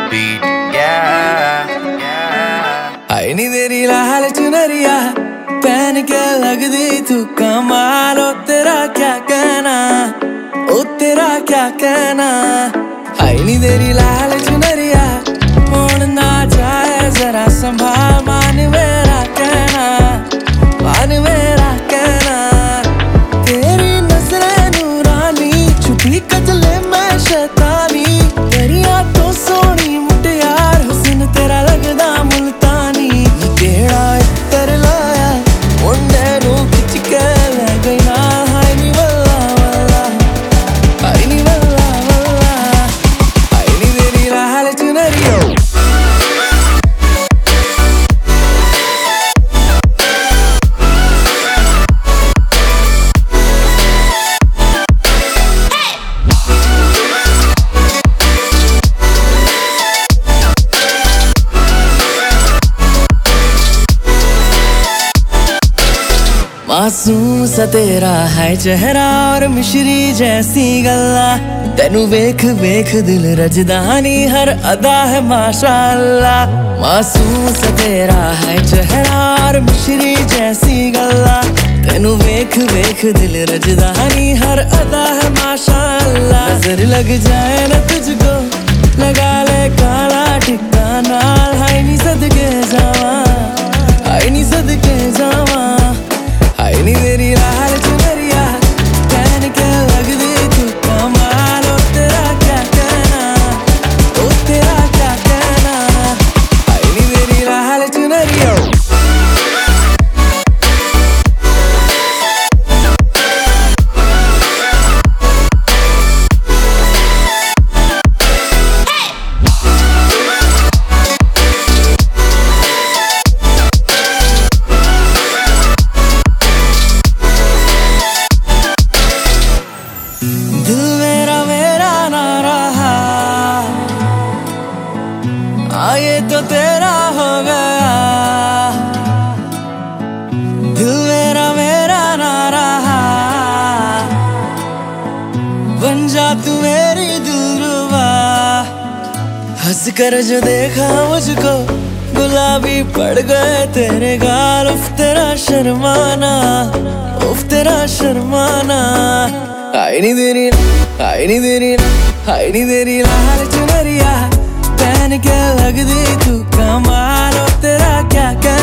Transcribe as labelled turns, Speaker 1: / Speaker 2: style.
Speaker 1: beat, yeah, yeah.
Speaker 2: आई नी तेरी लाल चुनरिया पहन के लगदी तू कमाल। ओ तेरा क्या कहना, ओ तेरा क्या कहना। आई नी तेरी लाल चुनरिया मोड़ ना जाए जरा संभाल। मान मेरा कहना, मान मेरा कहना। तेरी नजरें नूरानी छुपी कजले में शैतानी। तेरिया तो सोनी मुटियार हुस्न तेरा लगदा मुल्तानी। केड़ा इत्तर लाया मुंडे नू खिच के ले गई ना। हाय नी वल्ला वल्ला, हाय नी वल्ला वल्ला। हाय नी तेरी लाल चुनरिया। मासूम सा तेरा है चेहरा और मिश्री जैसी गल्ला। तेनू वेख वेख दिल रजदानी हर अदा है माशाअल्लाह। मासूम सा तेरा है चेहरा और मिश्री जैसी गल्ला। तेनू वेख वेख दिल रजदानी हर अदा है माशाअल्लाह। नजर लग जाए ना तुझको लगा ले काला टिक्का नाल। हाय नी सदके जावा, हाय नी सदके जावा। आई नी तेरी लाल चुनरिया पहन के लगदी तू कमाल। ओ तेरा क्या कहना, ओ तेरा क्या कहना। आई नी तेरी लाल चुनरिया। दिल मेरा मेरा ना रहा, ये तो तेरा हो गया। दिल मेरा मेरा ना रहा, बन जा तू मेरी दिलरुबा। हंस कर जो देखा मुझको गुलाबी पड़ गए तेरे गाल। उफ तेरा शर्माना, उफ तेरा शर्माना। आई नी तेरी, आई नी तेरी, आई नी तेरी लाल चुनरिया पहन के लगदी तू कमाल। ओ तेरा क्या कहना।